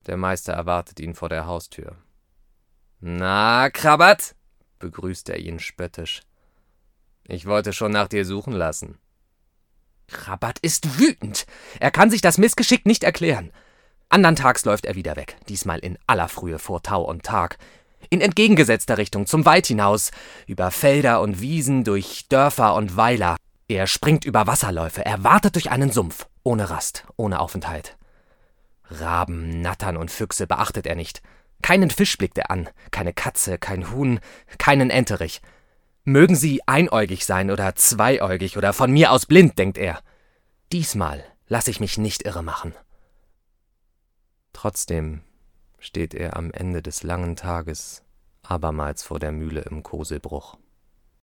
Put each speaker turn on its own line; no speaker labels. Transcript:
Der Meister erwartet ihn vor der Haustür. »Na, Krabat?« begrüßt er ihn spöttisch. »Ich wollte schon nach dir suchen lassen.«
Krabat ist wütend. Er kann sich das Missgeschick nicht erklären. Andern Tags läuft er wieder weg, diesmal in aller Frühe vor Tau und Tag. In entgegengesetzter Richtung, zum Wald hinaus, über Felder und Wiesen, durch Dörfer und Weiler. Er springt über Wasserläufe, er wartet durch einen Sumpf, ohne Rast, ohne Aufenthalt. Raben, Nattern und Füchse beachtet er nicht. Keinen Fisch blickt er an, keine Katze, kein Huhn, keinen Enterich. Mögen sie einäugig sein oder zweiäugig oder von mir aus blind, denkt er. Diesmal lasse ich mich nicht irre machen.
Trotzdem steht er am Ende des langen Tages abermals vor der Mühle im Koselbruch.